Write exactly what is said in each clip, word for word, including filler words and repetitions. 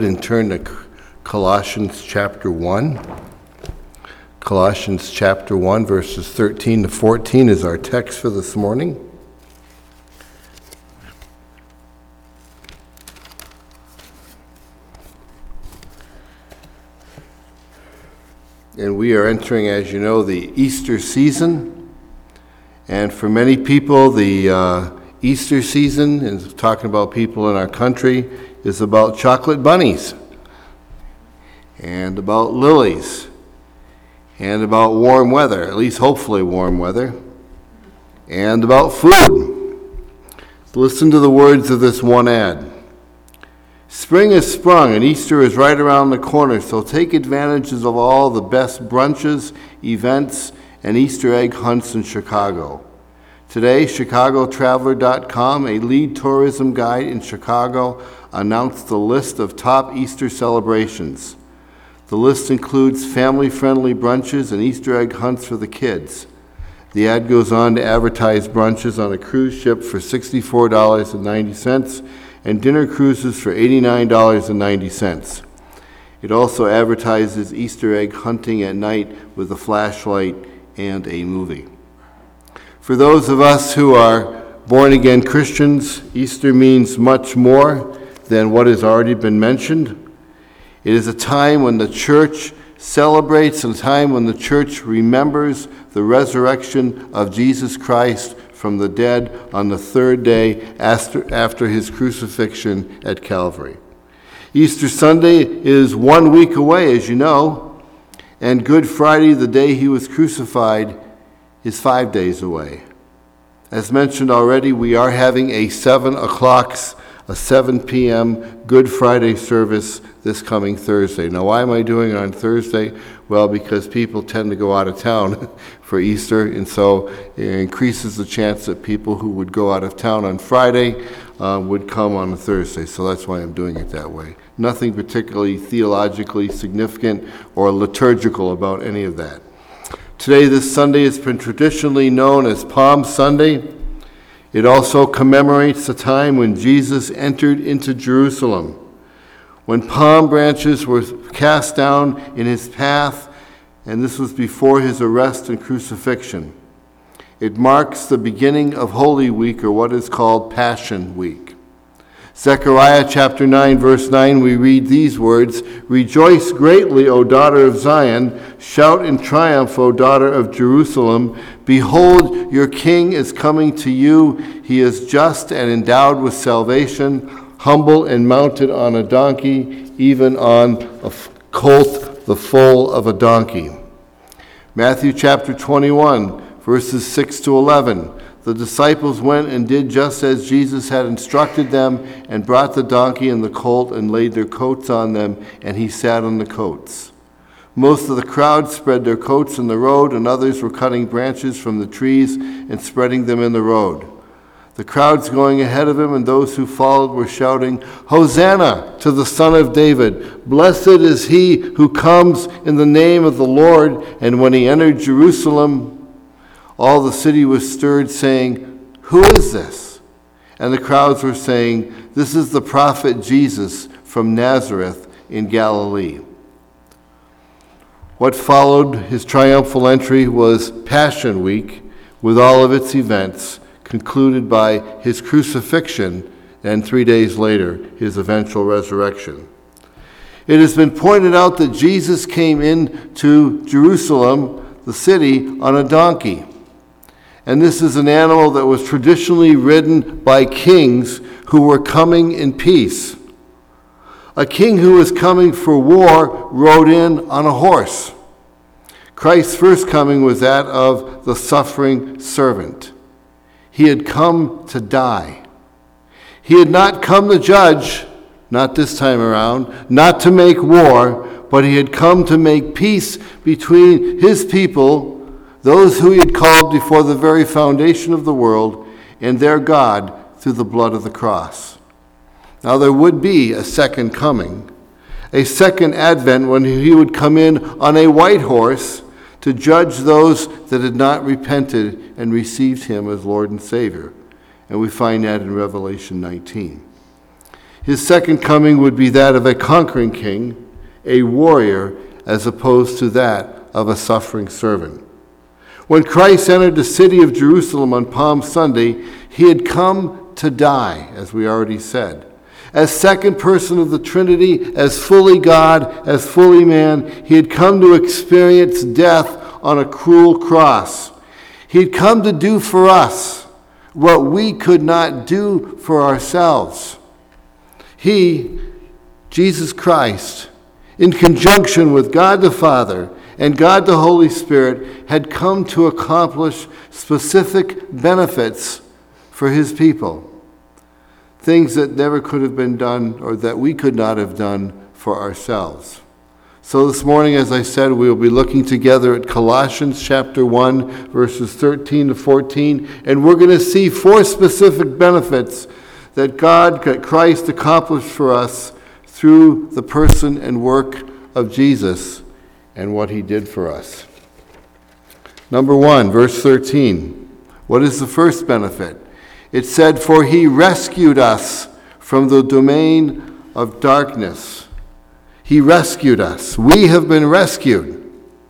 And turn to Colossians chapter one. Colossians chapter one, verses thirteen to fourteen is our text for this morning. And we are entering, as you know, the Easter season. And for many people, the uh, Easter season, and talking about people in our country, is about chocolate bunnies, and about lilies, and about warm weather, at least hopefully warm weather, and about food. Listen to the words of this one ad. Spring has sprung and Easter is right around the corner, so take advantages of all the best brunches, events, and Easter egg hunts in Chicago. Today, Chicago Traveler dot com, a lead tourism guide in Chicago, announced the list of top Easter celebrations. The list includes family-friendly brunches and Easter egg hunts for the kids. The ad goes on to advertise brunches on a cruise ship for sixty-four dollars and ninety cents and dinner cruises for eighty-nine dollars and ninety cents. It also advertises Easter egg hunting at night with a flashlight and a movie. For those of us who are born-again Christians, Easter means much more than what has already been mentioned. It is a time when the church celebrates, a time when the church remembers the resurrection of Jesus Christ from the dead on the third day after, after his crucifixion at Calvary. Easter Sunday is one week away, as you know, and Good Friday, the day he was crucified, is five days away. As mentioned already, we are having a seven o'clock, a seven p.m. Good Friday service this coming Thursday. Now, why am I doing it on Thursday? Well, because people tend to go out of town for Easter, and so it increases the chance that people who would go out of town on Friday uh, would come on a Thursday. So that's why I'm doing it that way. Nothing particularly theologically significant or liturgical about any of that. Today, this Sunday, has been traditionally known as Palm Sunday. It also commemorates the time when Jesus entered into Jerusalem, when palm branches were cast down in his path, and this was before his arrest and crucifixion. It marks the beginning of Holy Week, or what is called Passion Week. Zechariah chapter nine, verse nine, we read these words, "Rejoice greatly, O daughter of Zion. Shout in triumph, O daughter of Jerusalem. Behold, your king is coming to you. He is just and endowed with salvation, humble and mounted on a donkey, even on a colt, the foal of a donkey." Matthew chapter twenty-one, verses six to eleven. The disciples went and did just as Jesus had instructed them, and brought the donkey and the colt and laid their coats on them, and he sat on the coats. Most of the crowd spread their coats in the road, and others were cutting branches from the trees and spreading them in the road. The crowds going ahead of him and those who followed were shouting, "Hosanna to the Son of David! Blessed is he who comes in the name of the Lord!" And when he entered Jerusalem, all the city was stirred, saying, "Who is this?" And the crowds were saying, "This is the prophet Jesus from Nazareth in Galilee." What followed his triumphal entry was Passion Week, with all of its events, concluded by his crucifixion and three days later, his eventual resurrection. It has been pointed out that Jesus came into Jerusalem, the city, on a donkey. And this is an animal that was traditionally ridden by kings who were coming in peace. A king who was coming for war rode in on a horse. Christ's first coming was that of the suffering servant. He had come to die. He had not come to judge, not this time around, not to make war, but he had come to make peace between his people, those who he had called before the very foundation of the world, and their God through the blood of the cross. Now there would be a second coming, a second advent when he would come in on a white horse to judge those that had not repented and received him as Lord and Savior. And we find that in Revelation nineteen. His second coming would be that of a conquering king, a warrior, as opposed to that of a suffering servant. When Christ entered the city of Jerusalem on Palm Sunday, he had come to die, as we already said. As second person of the Trinity, as fully God, as fully man, he had come to experience death on a cruel cross. He had come to do for us what we could not do for ourselves. He, Jesus Christ, in conjunction with God the Father and God the Holy Spirit, had come to accomplish specific benefits for his people. Things that never could have been done or that we could not have done for ourselves. So this morning, as I said, we will be looking together at Colossians chapter one, verses thirteen to fourteen, and we're going to see four specific benefits that God, that Christ accomplished for us through the person and work of Jesus and what he did for us. Number one, verse thirteen. What is the first benefit? It said, "For he rescued us from the domain of darkness." He rescued us. We have been rescued.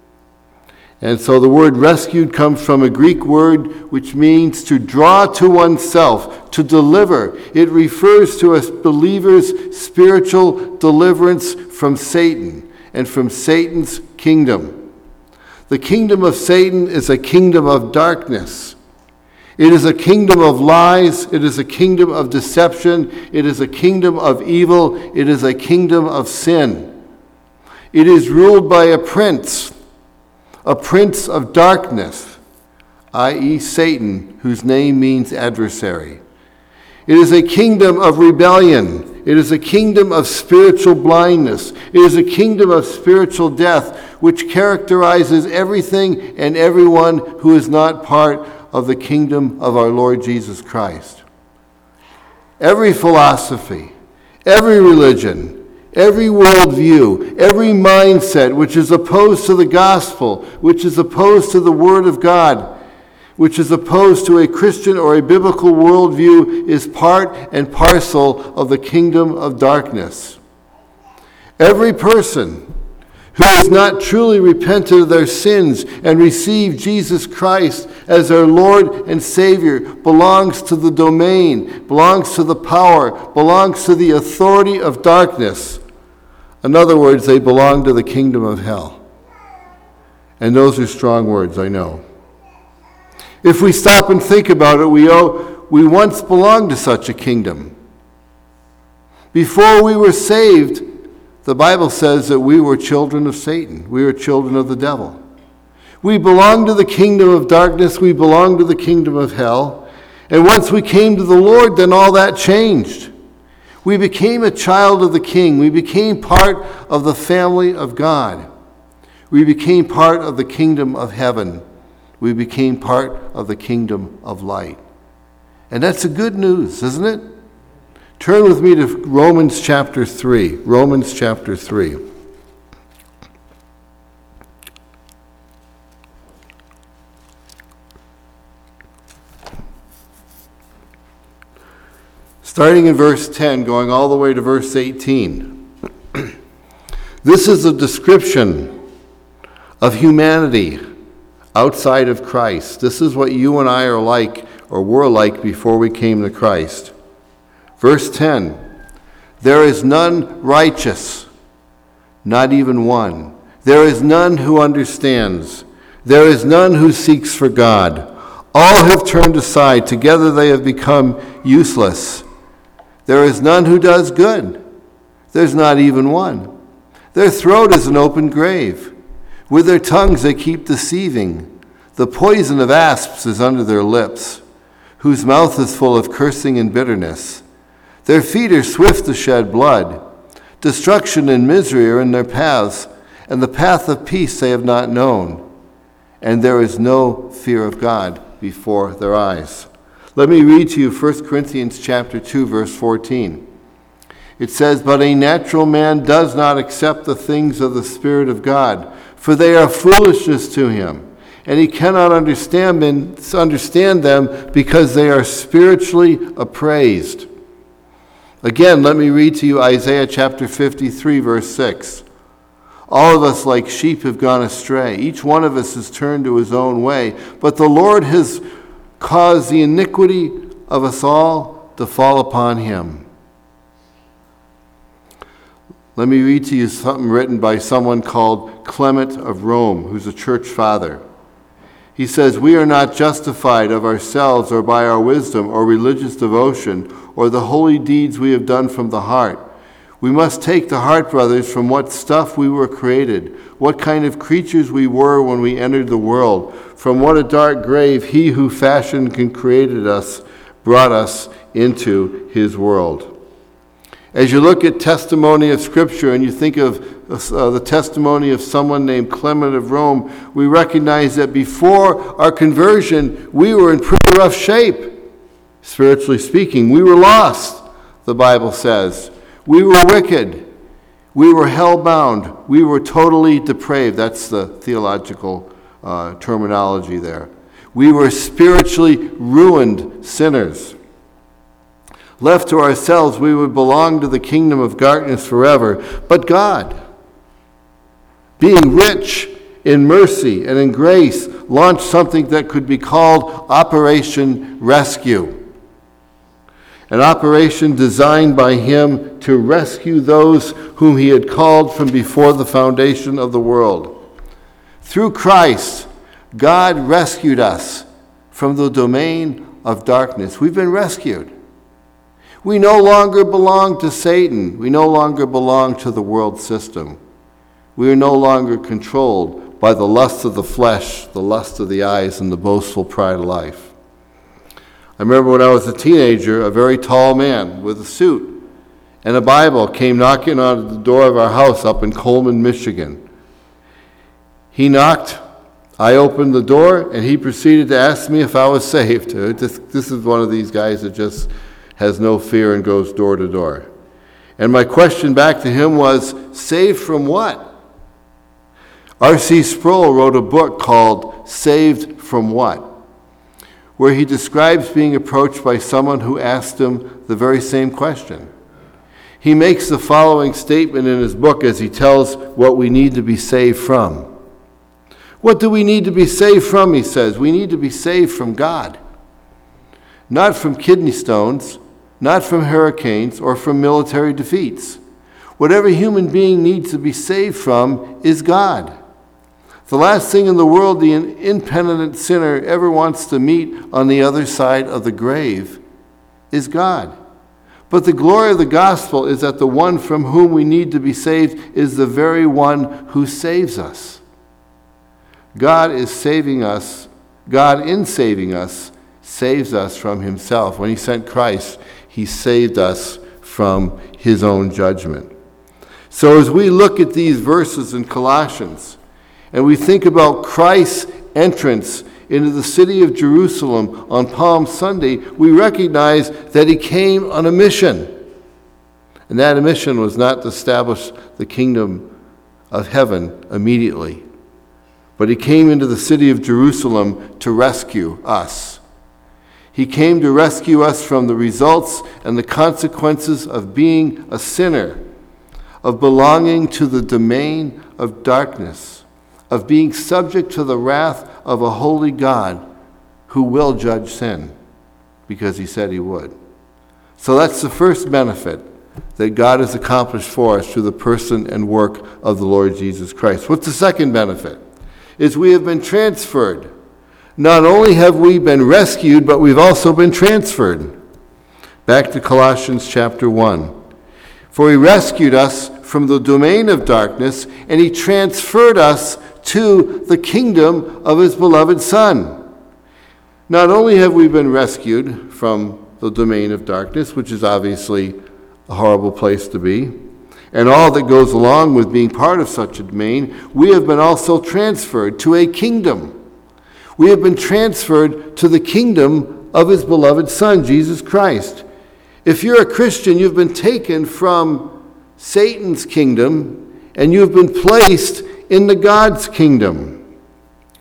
And so the word rescued comes from a Greek word which means to draw to oneself, to deliver. It refers to a believer's spiritual deliverance from Satan and from Satan's kingdom. The kingdom of Satan is a kingdom of darkness. It is a kingdom of lies. It is a kingdom of deception. It is a kingdom of evil. It is a kingdom of sin. It is ruled by a prince, a prince of darkness, that is. Satan, whose name means adversary. It is a kingdom of rebellion. It is a kingdom of spiritual blindness. It is a kingdom of spiritual death, which characterizes everything and everyone who is not part of the kingdom of our Lord Jesus Christ. Every philosophy, every religion, every worldview, every mindset which is opposed to the gospel, which is opposed to the Word of God, which is opposed to a Christian or a biblical worldview, is part and parcel of the kingdom of darkness. Every person who has not truly repented of their sins and received Jesus Christ as their Lord and Savior belongs to the domain, belongs to the power, belongs to the authority of darkness. In other words, they belong to the kingdom of hell. And those are strong words, I know. If we stop and think about it, we, owe, we once belonged to such a kingdom. Before we were saved, the Bible says that we were children of Satan. We were children of the devil. We belonged to the kingdom of darkness. We belonged to the kingdom of hell. And once we came to the Lord, then all that changed. We became a child of the King. We became part of the family of God. We became part of the kingdom of heaven. We became part of the kingdom of light. And that's the good news, isn't it? Turn with me to Romans chapter three. Romans chapter three. Starting in verse ten, going all the way to verse eighteen. This is a description of humanity outside of Christ. This is what you and I are like, or were like, before we came to Christ. Verse ten, there is none righteous, not even one. There is none who understands. There is none who seeks for God. All have turned aside. Together they have become useless. There is none who does good. There's not even one. Their throat is an open grave. With their tongues they keep deceiving. The poison of asps is under their lips, whose mouth is full of cursing and bitterness. Their feet are swift to shed blood. Destruction and misery are in their paths, and the path of peace they have not known. And there is no fear of God before their eyes. Let me read to you First Corinthians chapter two, verse fourteen. It says, "But a natural man does not accept the things of the Spirit of God, for they are foolishness to him, and he cannot understand them, understand them because they are spiritually appraised. Again, let me read to you Isaiah chapter fifty-three, verse six. All of us like sheep have gone astray. Each one of us has turned to his own way. But the Lord has caused the iniquity of us all to fall upon him. Let me read to you something written by someone called Clement of Rome, who's a church father. He says, "We are not justified of ourselves or by our wisdom or religious devotion or the holy deeds we have done from the heart. We must take to heart, brothers, from what stuff we were created, what kind of creatures we were when we entered the world. From what a dark grave he who fashioned and created us brought us into his world." As you look at testimony of Scripture and you think of uh, the testimony of someone named Clement of Rome, we recognize that before our conversion, we were in pretty rough shape, spiritually speaking. We were lost, the Bible says. We were wicked. We were hell-bound. We were totally depraved. That's the theological uh, terminology there. We were spiritually ruined sinners. Left to ourselves, we would belong to the kingdom of darkness forever. But God, being rich in mercy and in grace, launched something that could be called Operation Rescue. An operation designed by him to rescue those whom he had called from before the foundation of the world. Through Christ, God rescued us from the domain of darkness. We've been rescued. We no longer belong to Satan. We no longer belong to the world system. We are no longer controlled by the lust of the flesh, the lust of the eyes, and the boastful pride of life. I remember when I was a teenager, a very tall man with a suit and a Bible came knocking on the door of our house up in Coleman, Michigan. He knocked, I opened the door, and he proceeded to ask me if I was saved. This, this is one of these guys that just has no fear and goes door to door. And my question back to him was, saved from what? R C Sproul wrote a book called Saved from What?, where he describes being approached by someone who asked him the very same question. He makes the following statement in his book as he tells what we need to be saved from. What do we need to be saved from, he says? We need to be saved from God. Not from kidney stones, not from hurricanes, or from military defeats. Whatever human being needs to be saved from is God. The last thing in the world the impenitent sinner ever wants to meet on the other side of the grave is God. But the glory of the gospel is that the one from whom we need to be saved is the very one who saves us. God is saving us. God, in saving us, saves us from himself. When he sent Christ, he saved us from his own judgment. So as we look at these verses in Colossians, and we think about Christ's entrance into the city of Jerusalem on Palm Sunday, we recognize that he came on a mission. And that mission was not to establish the kingdom of heaven immediately, but he came into the city of Jerusalem to rescue us. He came to rescue us from the results and the consequences of being a sinner, of belonging to the domain of darkness, of being subject to the wrath of a holy God who will judge sin, because he said he would. So that's the first benefit that God has accomplished for us through the person and work of the Lord Jesus Christ. What's the second benefit? Is we have been transferred. Not only have we been rescued, but we've also been transferred. Back to Colossians chapter one. For he rescued us from the domain of darkness, and he transferred us to the kingdom of his beloved Son. Not only have we been rescued from the domain of darkness, which is obviously a horrible place to be, and all that goes along with being part of such a domain, we have been also transferred to a kingdom. We have been transferred to the kingdom of his beloved Son, Jesus Christ. If you're a Christian, you've been taken from Satan's kingdom, and you've been placed in the God's kingdom.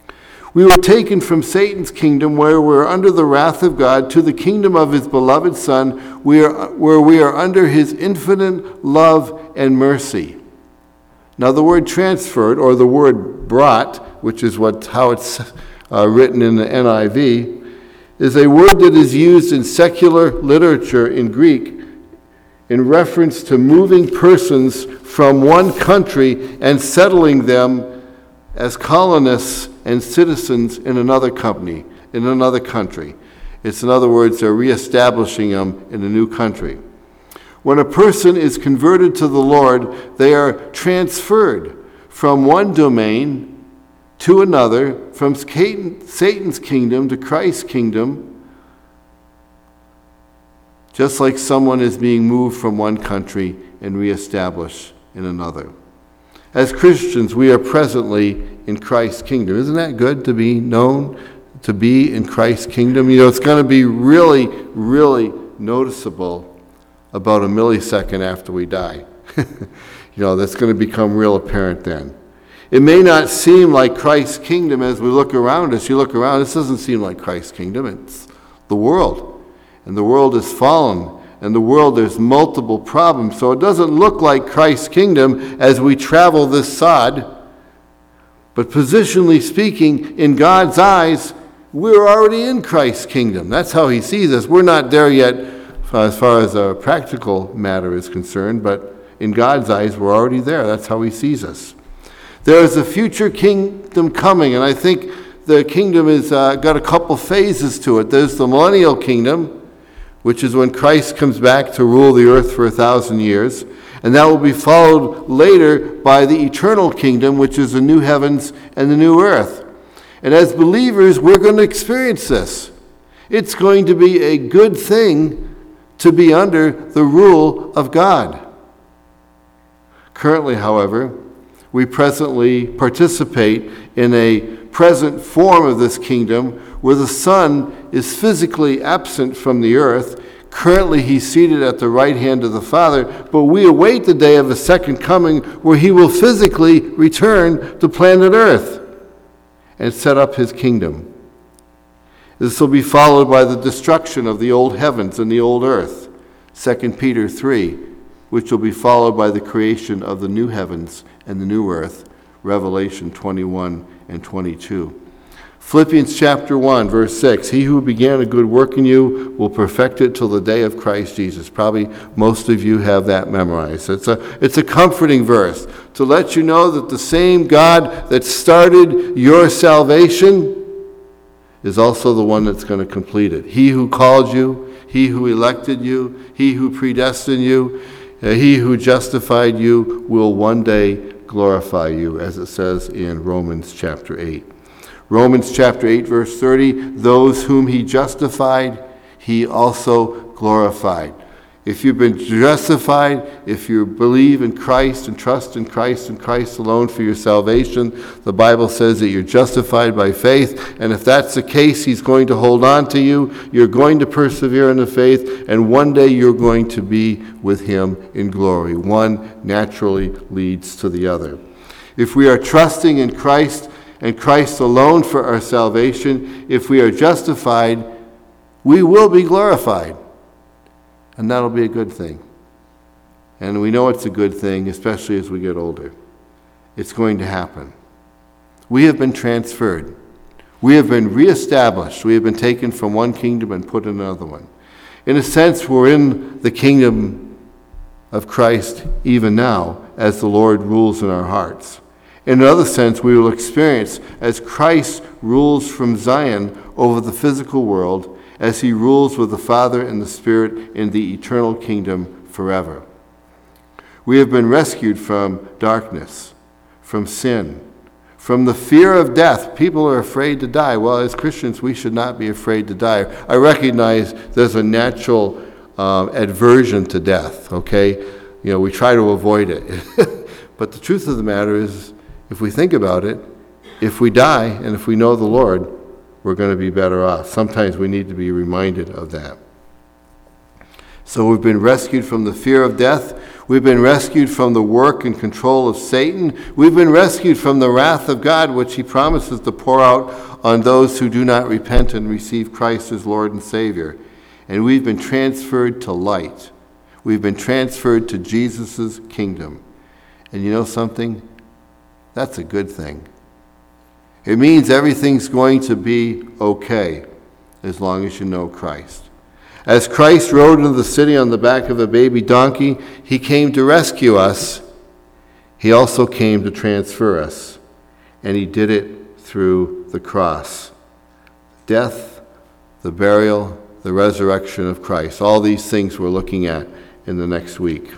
We were taken from Satan's kingdom, where we're under the wrath of God, to the kingdom of his beloved Son, we are, where we are under his infinite love and mercy. Now, the word transferred, or the word brought, which is what how it's uh, written in the N I V, is a word that is used in secular literature in Greek in reference to moving persons from one country and settling them as colonists and citizens in another company, in another country. It's, in other words, they're reestablishing them in a new country. When a person is converted to the Lord, they are transferred from one domain to another, from Satan's kingdom to Christ's kingdom, just like someone is being moved from one country and reestablished in another. As Christians, we are presently in Christ's kingdom. Isn't that good to be known, to be in Christ's kingdom? You know, it's going to be really, really noticeable about a millisecond after we die. You know, that's going to become real apparent then. It may not seem like Christ's kingdom as we look around us. You look around, this doesn't seem like Christ's kingdom. It's the world. And the world is fallen. And the world, there's multiple problems. So it doesn't look like Christ's kingdom as we travel this sod. But positionally speaking, in God's eyes, we're already in Christ's kingdom. That's how he sees us. We're not there yet as far as a practical matter is concerned, but in God's eyes, we're already there. That's how he sees us. There is a future kingdom coming, and I think the kingdom has uh, got a couple phases to it. There's the millennial kingdom, which is when Christ comes back to rule the earth for a thousand years. And that will be followed later by the eternal kingdom, which is the new heavens and the new earth. And as believers, we're going to experience this. It's going to be a good thing to be under the rule of God. Currently, however, we presently participate in a present form of this kingdom where the Son is physically absent from the earth. Currently, he's seated at the right hand of the Father, but we await the day of the second coming where he will physically return to planet Earth and set up his kingdom. This will be followed by the destruction of the old heavens and the old earth, Second Peter three, which will be followed by the creation of the new heavens and the new earth, Revelation twenty-one and twenty-two. Philippians chapter one, verse six, he who began a good work in you will perfect it till the day of Christ Jesus. Probably most of you have that memorized. It's a, it's a comforting verse to let you know that the same God that started your salvation is also the one that's going to complete it. He who called you, he who elected you, he who predestined you, uh, he who justified you will one day glorify you, as it says in Romans chapter eight. Romans chapter eight, verse thirty, those whom he justified, he also glorified. If you've been justified, if you believe in Christ and trust in Christ and Christ alone for your salvation, the Bible says that you're justified by faith. And if that's the case, he's going to hold on to you. You're going to persevere in the faith. And one day you're going to be with him in glory. One naturally leads to the other. If we are trusting in Christ and Christ alone for our salvation, if we are justified, we will be glorified. And that'll be a good thing. And we know it's a good thing, especially as we get older. It's going to happen. We have been transferred. We have been reestablished. We have been taken from one kingdom and put in another one. In a sense, we're in the kingdom of Christ even now, as the Lord rules in our hearts. In another sense, we will experience as Christ rules from Zion over the physical world, as he rules with the Father and the Spirit in the eternal kingdom forever. We have been rescued from darkness, from sin, from the fear of death. People are afraid to die. Well, as Christians, we should not be afraid to die. I recognize there's a natural uh, aversion to death, okay? You know, we try to avoid it. But the truth of the matter is, if we think about it, if we die and if we know the Lord, we're going to be better off. Sometimes we need to be reminded of that. So we've been rescued from the fear of death. We've been rescued from the work and control of Satan. We've been rescued from the wrath of God, which he promises to pour out on those who do not repent and receive Christ as Lord and Savior. And we've been transferred to light. We've been transferred to Jesus' kingdom. And you know something? That's a good thing. It means everything's going to be okay as long as you know Christ. As Christ rode into the city on the back of a baby donkey, he came to rescue us. He also came to transfer us. And he did it through the cross. Death, the burial, the resurrection of Christ. All these things we're looking at in the next week.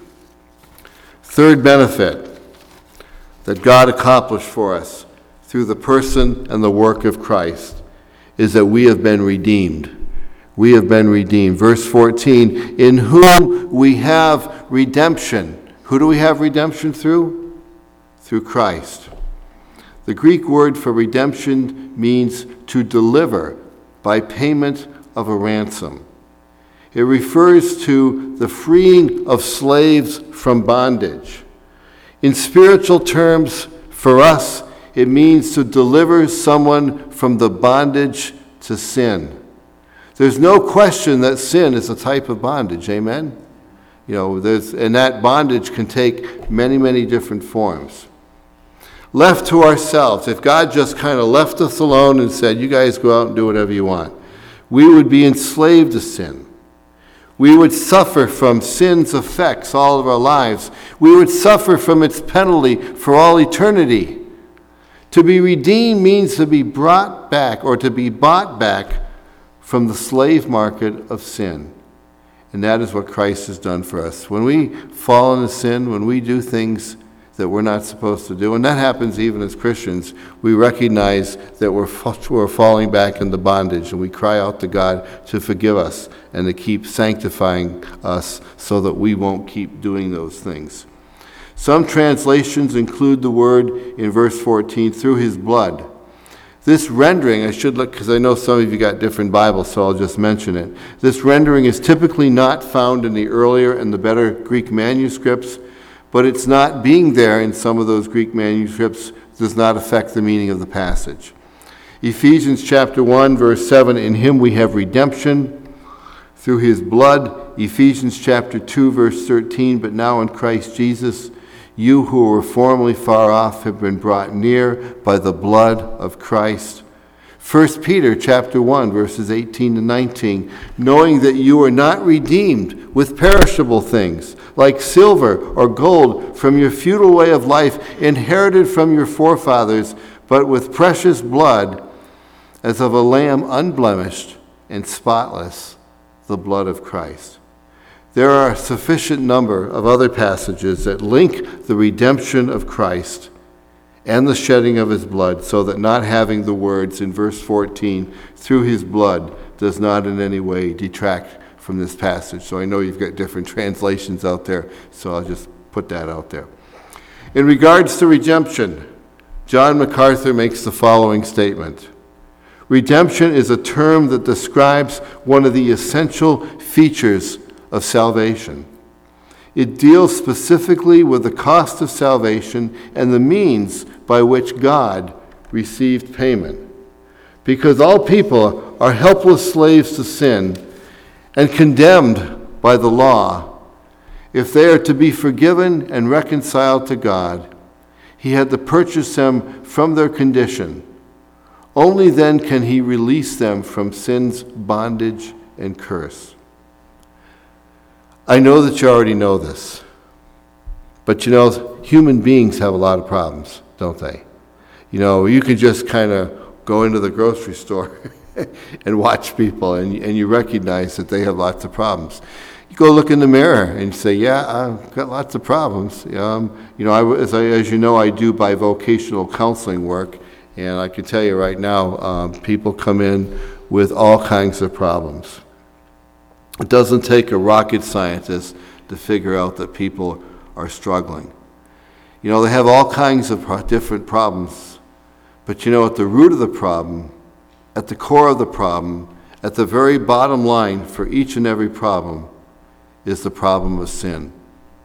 Third benefit that God accomplished for us through the person and the work of Christ is that we have been redeemed. We have been redeemed. Verse fourteen, in whom we have redemption. Who do we have redemption through? Through Christ. The Greek word for redemption means to deliver by payment of a ransom. It refers to the freeing of slaves from bondage. In spiritual terms, for us, it means to deliver someone from the bondage to sin. There's no question that sin is a type of bondage, amen? You know, there's, and that bondage can take many, many different forms. Left to ourselves, if God just kind of left us alone and said, you guys go out and do whatever you want, we would be enslaved to sin. We would suffer from sin's effects all of our lives. We would suffer from its penalty for all eternity. To be redeemed means to be brought back or to be bought back from the slave market of sin. And that is what Christ has done for us. When we fall into sin, when we do things that we're not supposed to do, and that happens even as Christians, we recognize that we're, we're falling back into bondage, and we cry out to God to forgive us and to keep sanctifying us so that we won't keep doing those things. Some translations include the word in verse fourteen, through his blood. This rendering, I should look, because I know some of you got different Bibles, so I'll just mention it. This rendering is typically not found in the earlier and the better Greek manuscripts, but it's not being there in some of those Greek manuscripts does not affect the meaning of the passage. Ephesians chapter one, verse seven, in him we have redemption through his blood. Ephesians chapter two, verse thirteen, but now in Christ Jesus, you who were formerly far off have been brought near by the blood of Christ. First Peter chapter one, verses eighteen to nineteen, knowing that you are not redeemed with perishable things, like silver or gold, from your futile way of life, inherited from your forefathers, but with precious blood, as of a lamb unblemished and spotless, the blood of Christ. There are a sufficient number of other passages that link the redemption of Christ and the shedding of his blood, so that not having the words in verse fourteen, through his blood, does not in any way detract from this passage. So I know you've got different translations out there, so I'll just put that out there. In regards to redemption, John MacArthur makes the following statement. Redemption is a term that describes one of the essential features of salvation. It deals specifically with the cost of salvation and the means by which God received payment. Because all people are helpless slaves to sin and condemned by the law, if they are to be forgiven and reconciled to God, he had to purchase them from their condition. Only then can he release them from sin's bondage and curse. I know that you already know this, but you know, human beings have a lot of problems, don't they? You know, you can just kind of go into the grocery store and watch people, and, and you recognize that they have lots of problems. You go look in the mirror and you say, yeah, I've got lots of problems. Um, you know, I, as, I, as you know, I do bivocational counseling work, and I can tell you right now, um, people come in with all kinds of problems. It doesn't take a rocket scientist to figure out that people are struggling. You know, they have all kinds of pro- different problems. But you know, at the root of the problem, at the core of the problem, at the very bottom line for each and every problem, is the problem of sin.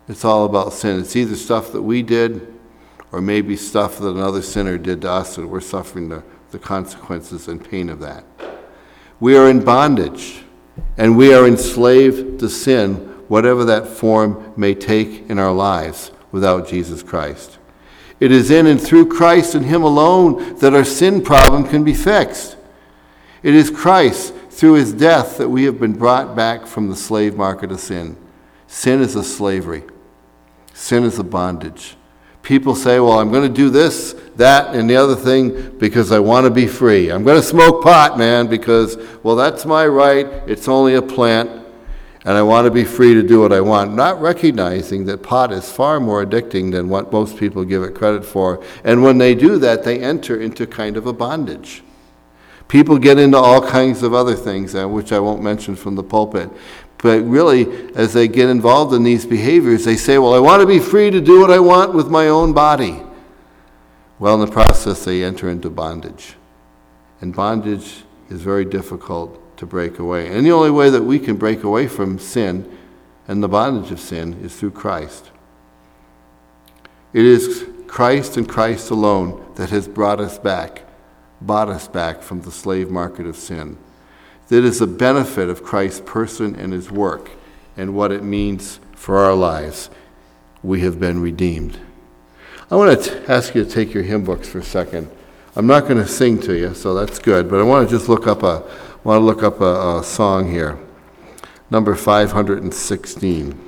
It's all about sin. It's either stuff that we did or maybe stuff that another sinner did to us, and we're suffering the, the consequences and pain of that. We are in bondage, and we are enslaved to sin, whatever that form may take in our lives without Jesus Christ. It is in and through Christ and Him alone that our sin problem can be fixed. It is Christ, through His death, that we have been brought back from the slave market of sin. Sin is a slavery. Sin is a bondage. People say, well, I'm going to do this, that, and the other thing because I want to be free. I'm going to smoke pot, man, because, well, that's my right. It's only a plant, and I want to be free to do what I want. Not recognizing that pot is far more addicting than what most people give it credit for. And when they do that, they enter into kind of a bondage. People get into all kinds of other things, uh, which I won't mention from the pulpit. But really, as they get involved in these behaviors, they say, well, I want to be free to do what I want with my own body. Well, in the process, they enter into bondage. And bondage is very difficult to break away. And the only way that we can break away from sin and the bondage of sin is through Christ. It is Christ and Christ alone that has brought us back, bought us back from the slave market of sin. That is a benefit of Christ's person and His work and what it means for our lives. We have been redeemed. I want to ask you to take your hymn books for a second. I'm not going to sing to you, so that's good, but I want to just look up a want to look up a, a song here. Number five hundred sixteen.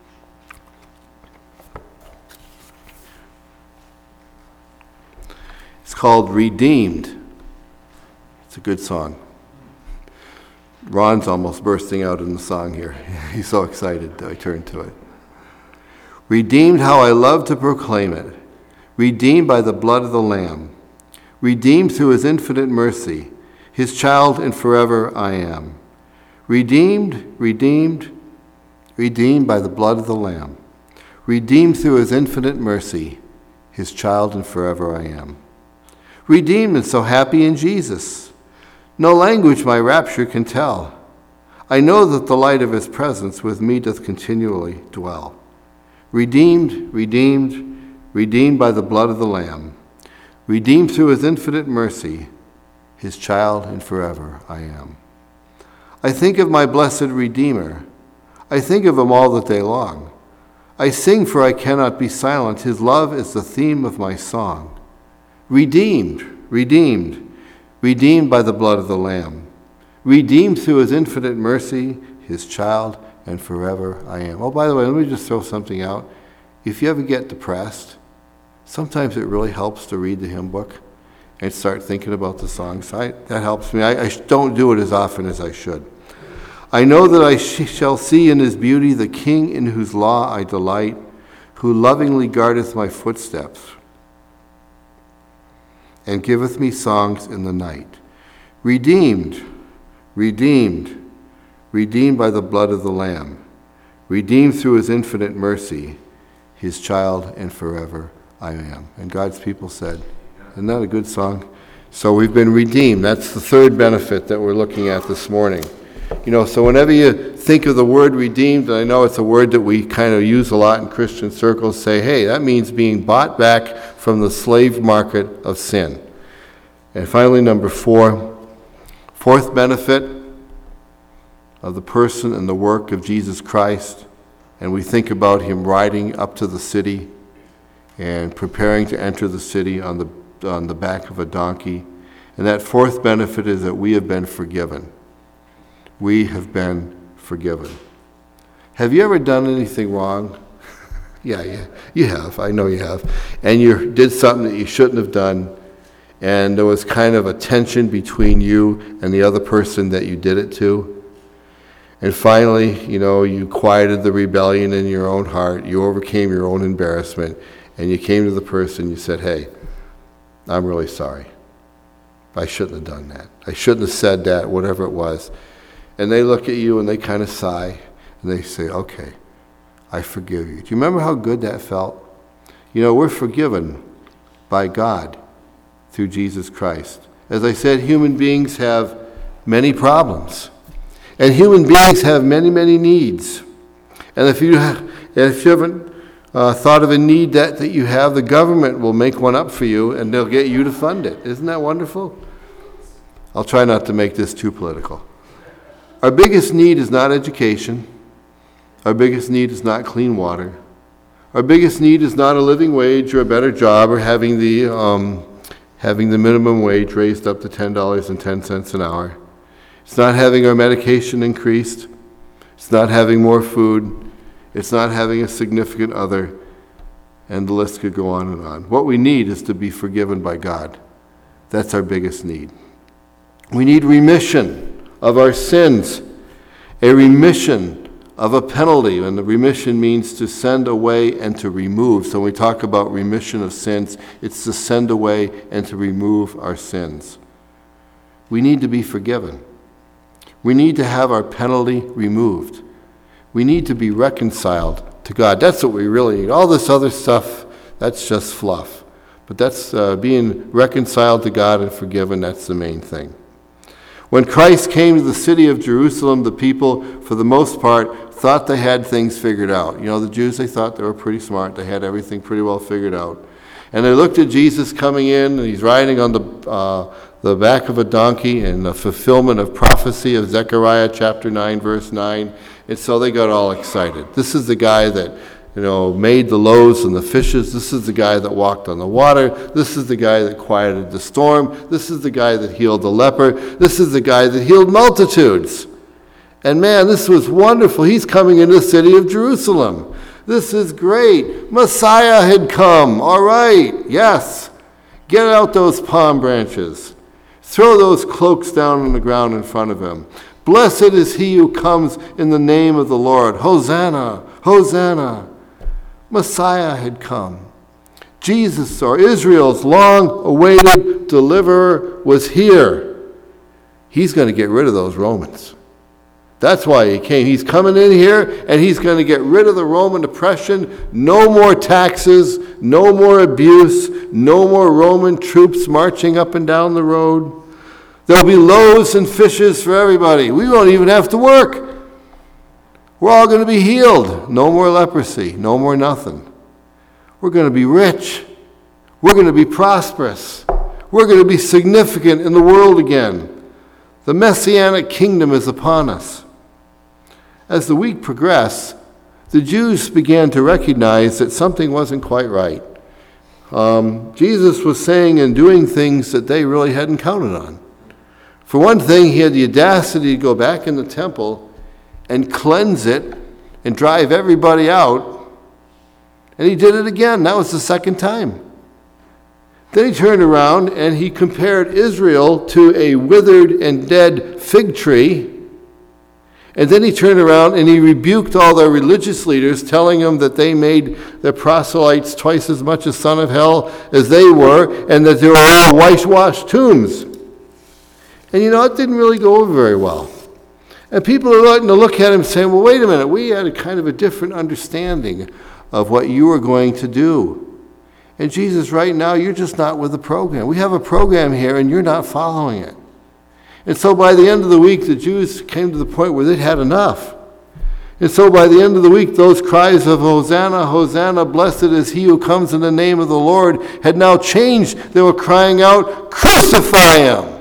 It's called Redeemed. It's a good song. Ron's almost bursting out in the song here. He's so excited that I turned to it. Redeemed, how I love to proclaim it. Redeemed by the blood of the Lamb. Redeemed through His infinite mercy. His child and forever I am. Redeemed, redeemed, redeemed by the blood of the Lamb. Redeemed through His infinite mercy. His child and forever I am. Redeemed and so happy in Jesus. No language my rapture can tell. I know that the light of His presence with me doth continually dwell. Redeemed, redeemed, redeemed by the blood of the Lamb. Redeemed through His infinite mercy. His child and forever I am. I think of my blessed Redeemer. I think of Him all the day long. I sing, for I cannot be silent. His love is the theme of my song. Redeemed, redeemed, redeemed by the blood of the Lamb, redeemed through His infinite mercy, His child, and forever I am. Oh, by the way, let me just throw something out. If you ever get depressed, sometimes it really helps to read the hymn book and start thinking about the songs. I, that helps me. I, I don't do it as often as I should. I know that I sh- shall see in His beauty the King in whose law I delight, who lovingly guardeth my footsteps, and giveth me songs in the night. Redeemed, redeemed, redeemed by the blood of the Lamb, redeemed through His infinite mercy, His child and forever I am. And God's people said, isn't that a good song? So we've been redeemed. That's the third benefit that we're looking at this morning. You know, so whenever you think of the word redeemed, and I know it's a word that we kind of use a lot in Christian circles, say, hey, that means being bought back from the slave market of sin. And finally, number four, fourth benefit of the person and the work of Jesus Christ, and we think about Him riding up to the city and preparing to enter the city on the on the back of a donkey. And that fourth benefit is that we have been forgiven. We have been forgiven. Have you ever done anything wrong? Yeah, yeah, you have. I know you have. And you did something that you shouldn't have done, and there was kind of a tension between you and the other person that you did it to. And finally, you know, you quieted the rebellion in your own heart. You overcame your own embarrassment, and you came to the person, you said, hey, I'm really sorry. I shouldn't have done that. I shouldn't have said that, whatever it was. And they look at you and they kind of sigh, and they say, okay, I forgive you. Do you remember how good that felt? You know, we're forgiven by God through Jesus Christ. As I said, human beings have many problems. And human beings have many, many needs. And if you, have, if you haven't uh, thought of a need that, that you have, the government will make one up for you, and they'll get you to fund it. Isn't that wonderful? I'll try not to make this too political. Our biggest need is not education. Our biggest need is not clean water. Our biggest need is not a living wage or a better job or having the um, having the minimum wage raised up to ten dollars and ten cents an hour. It's not having our medication increased. It's not having more food. It's not having a significant other. And the list could go on and on. What we need is to be forgiven by God. That's our biggest need. We need remission of our sins, a remission of a penalty, and the remission means to send away and to remove. So when we talk about remission of sins, it's to send away and to remove our sins. We need to be forgiven. We need to have our penalty removed. We need to be reconciled to God. That's what we really need. All this other stuff, that's just fluff. But that's uh, being reconciled to God and forgiven, that's the main thing. When Christ came to the city of Jerusalem, the people, for the most part, thought they had things figured out. You know, the Jews, they thought they were pretty smart. They had everything pretty well figured out. And they looked at Jesus coming in, and he's riding on the uh, the back of a donkey in the fulfillment of prophecy of Zechariah chapter nine, verse nine. And so they got all excited. This is the guy that, you know, made the loaves and the fishes. This is the guy that walked on the water. This is the guy that quieted the storm. This is the guy that healed the leper. This is the guy that healed multitudes. And man, this was wonderful. He's coming into the city of Jerusalem. This is great. Messiah had come. All right. Yes. Get out those palm branches. Throw those cloaks down on the ground in front of him. Blessed is he who comes in the name of the Lord. Hosanna. Hosanna. Messiah had come. Jesus, or Israel's long-awaited deliverer, was here. He's going to get rid of those Romans. That's why he came. He's coming in here, and he's going to get rid of the Roman oppression. No more taxes, no more abuse, no more Roman troops marching up and down the road. There'll be loaves and fishes for everybody. We won't even have to work. We're all going to be healed. No more leprosy, no more nothing. We're going to be rich. We're going to be prosperous. We're going to be significant in the world again. The Messianic kingdom is upon us. As the week progressed, the Jews began to recognize that something wasn't quite right. Um, Jesus was saying and doing things that they really hadn't counted on. For one thing, he had the audacity to go back in the temple and cleanse it and drive everybody out. And he did it again. That was the second time. Then he turned around and he compared Israel to a withered and dead fig tree. And then he turned around and he rebuked all their religious leaders, telling them that they made their proselytes twice as much a son of hell as they were, and that they were all whitewashed tombs. And you know, it didn't really go over very well. And people are starting to look at him saying, well, wait a minute, we had a kind of a different understanding of what you were going to do. And Jesus, right now, you're just not with the program. We have a program here, and you're not following it. And so by the end of the week, the Jews came to the point where they'd had enough. And so by the end of the week, those cries of Hosanna, Hosanna, blessed is he who comes in the name of the Lord, had now changed. They were crying out, crucify him!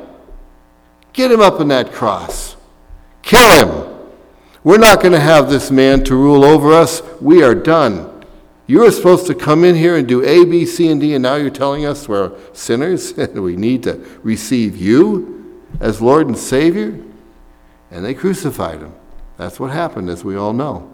Get him up on that cross. Kill him. We're not going to have this man to rule over us. We are done. You were supposed to come in here and do A, B, C, and D, and now you're telling us we're sinners and we need to receive you as Lord and Savior? And they crucified him. That's what happened, as we all know.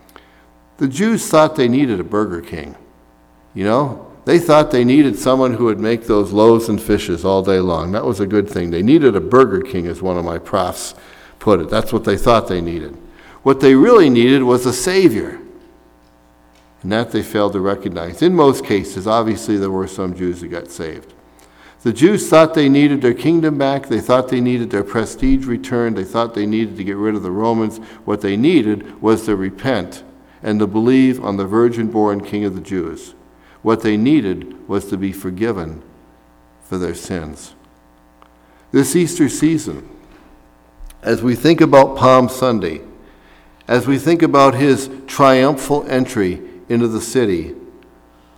The Jews thought they needed a Burger King. You know, they thought they needed someone who would make those loaves and fishes all day long. That was a good thing. They needed a Burger King, as one of my profs put it. That's what they thought they needed. What they really needed was a Savior. And that they failed to recognize. In most cases, obviously there were some Jews who got saved. The Jews thought they needed their kingdom back. They thought they needed their prestige returned. They thought they needed to get rid of the Romans. What they needed was to repent and to believe on the virgin-born King of the Jews. What they needed was to be forgiven for their sins. This Easter season, as we think about Palm Sunday, as we think about his triumphal entry into the city,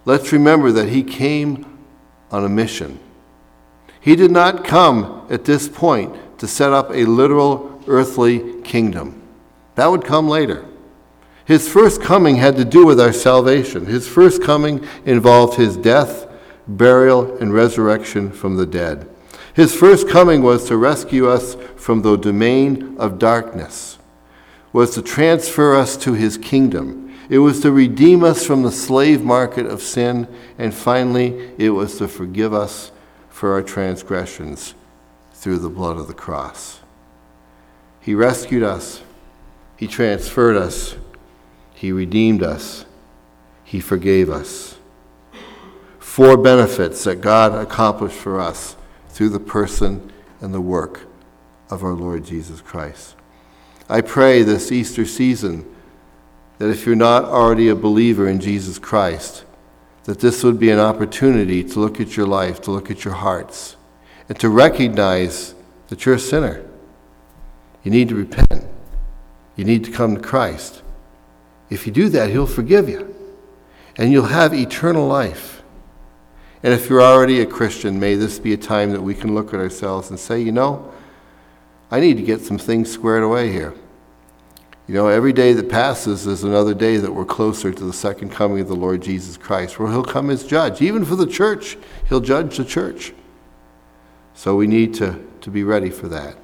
let's remember that he came on a mission. He did not come at this point to set up a literal earthly kingdom. That would come later. His first coming had to do with our salvation. His first coming involved his death, burial, and resurrection from the dead. His first coming was to rescue us from the domain of darkness, was to transfer us to his kingdom. It was to redeem us from the slave market of sin, and finally, it was to forgive us for our transgressions through the blood of the cross. He rescued us. He transferred us. He redeemed us. He forgave us. Four benefits that God accomplished for us through the person and the work of our Lord Jesus Christ. I pray this Easter season that if you're not already a believer in Jesus Christ, that this would be an opportunity to look at your life, to look at your hearts, and to recognize that you're a sinner. You need to repent. You need to come to Christ. If you do that, he'll forgive you, and you'll have eternal life. And if you're already a Christian, may this be a time that we can look at ourselves and say, you know, I need to get some things squared away here. You know, every day that passes is another day that we're closer to the second coming of the Lord Jesus Christ, where he'll come as judge. Even for the church, he'll judge the church. So we need to, to be ready for that.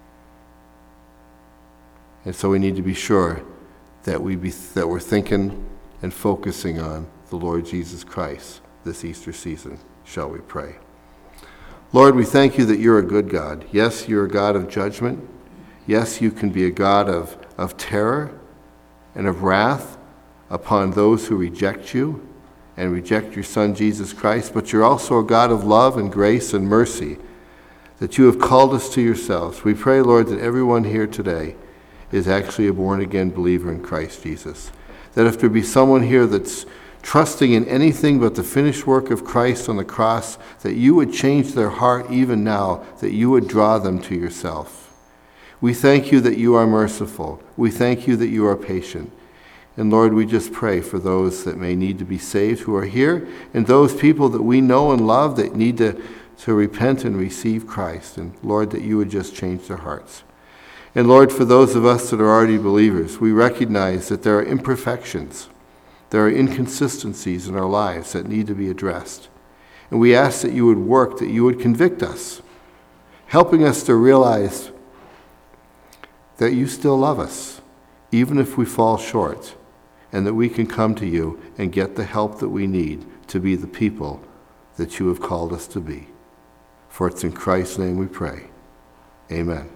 And so we need to be sure that, we be, that we're thinking and focusing on the Lord Jesus Christ this Easter season. Shall we pray? Lord, we thank you that you're a good God. Yes, you're a God of judgment. Yes, you can be a God of, of terror and of wrath upon those who reject you and reject your Son, Jesus Christ, but you're also a God of love and grace and mercy, that you have called us to yourselves. We pray, Lord, that everyone here today is actually a born-again believer in Christ Jesus. That if there be someone here that's trusting in anything but the finished work of Christ on the cross, that you would change their heart even now, that you would draw them to yourself. We thank you that you are merciful. We thank you that you are patient. And Lord, we just pray for those that may need to be saved who are here, and those people that we know and love that need to, to repent and receive Christ. And Lord, that you would just change their hearts. And Lord, for those of us that are already believers, we recognize that there are imperfections. There are inconsistencies in our lives that need to be addressed. And we ask that you would work, that you would convict us, helping us to realize that you still love us, even if we fall short, and that we can come to you and get the help that we need to be the people that you have called us to be. For it's in Christ's name we pray. Amen.